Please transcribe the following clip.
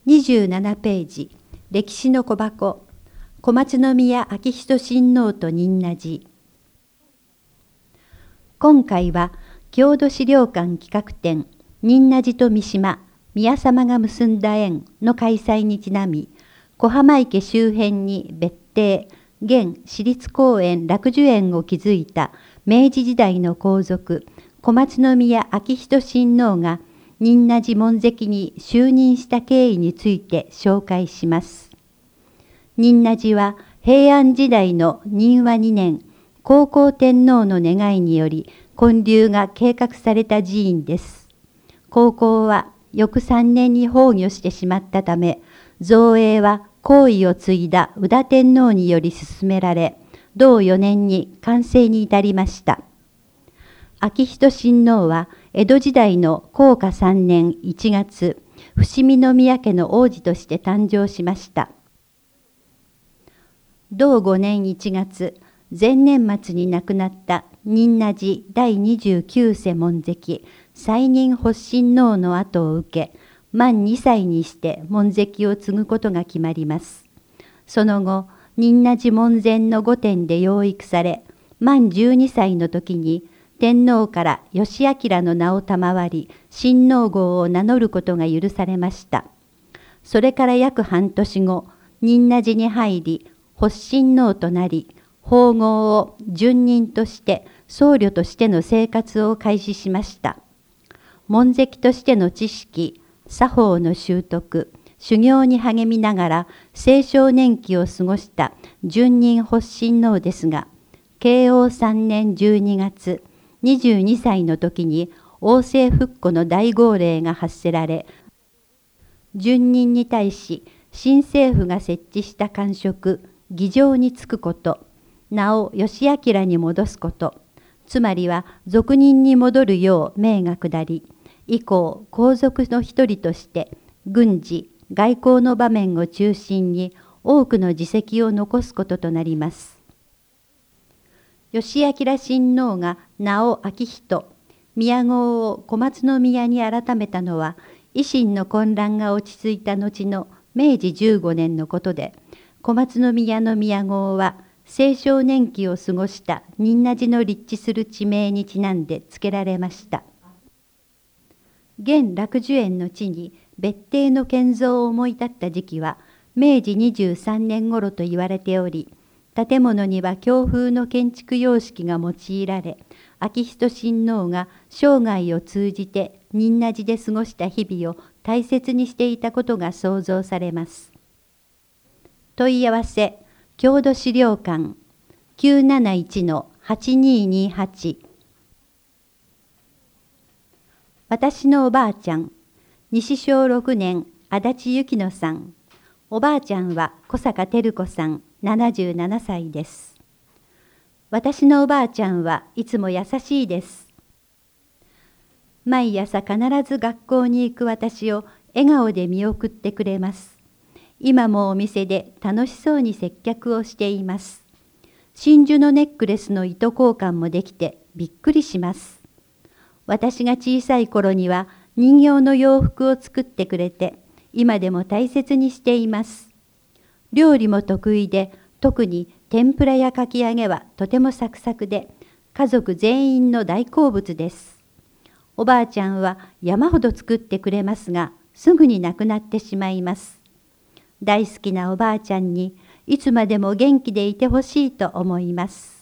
27ページ、歴史の小箱、小松宮昭仁親王と仁和寺。今回は、郷土資料館企画展、仁和寺と三島、宮様が結んだ縁の開催にちなみ、小浜池周辺に別邸、現市立公園楽寿園を築いた明治時代の皇族、小松宮昭仁親王が、仁和寺門跡に就任した経緯について紹介します。仁和寺は平安時代の仁和2年、光光天皇の願いにより建立が計画された寺院です。光光は翌3年に崩御してしまったため、造営は皇位を継いだ宇多天皇により進められ、同4年に完成に至りました。昭仁親王は江戸時代の弘化3年1月、伏見宮家の王子として誕生しました。同5年1月、前年末に亡くなった仁和寺第29世門跡、斎任発親王の後を受け、満2歳にして門跡を継ぐことが決まります。その後、仁和寺門前の御殿で養育され、満12歳の時に、天皇から義昭の名を賜り、親王号を名乗ることが許されました。それから約半年後、仁和寺に入り、発親王となり、法号を順任として僧侶としての生活を開始しました。門跡としての知識、作法の習得、修行に励みながら青少年期を過ごした順任発親王ですが、慶応3年12月、22歳の時に王政復古の大号令が発せられ、順任に対し新政府が設置した官職、議場に就くこと、名を義昭に戻すこと、つまりは俗人に戻るよう命が下り、以降皇族の一人として軍事、外交の場面を中心に多くの事績を残すこととなります。義昭親王が名を昭仁、宮号を小松宮に改めたのは、維新の混乱が落ち着いた後の明治15年のことで、小松宮の宮号は青少年期を過ごした仁和寺の立地する地名にちなんで付けられました。現楽寿園の地に別邸の建造を思い立った時期は明治23年頃と言われており、建物には京風の建築様式が用いられ、昭仁親王が生涯を通じて仁和寺で過ごした日々を大切にしていたことが想像されます。問い合わせ、郷土資料館 971-8228。私のおばあちゃん、西小6年、足立由紀乃さん。おばあちゃんは小坂照子さん、77歳です。私のおばあちゃんはいつも優しいです。毎朝必ず学校に行く私を笑顔で見送ってくれます。今もお店で楽しそうに接客をしています。真珠のネックレスの糸交換もできてびっくりします。私が小さい頃には人形の洋服を作ってくれて、今でも大切にしています。料理も得意で、特に天ぷらやかき揚げはとてもサクサクで、家族全員の大好物です。おばあちゃんは山ほど作ってくれますが、すぐになくなってしまいます。大好きなおばあちゃんにいつまでも元気でいてほしいと思います。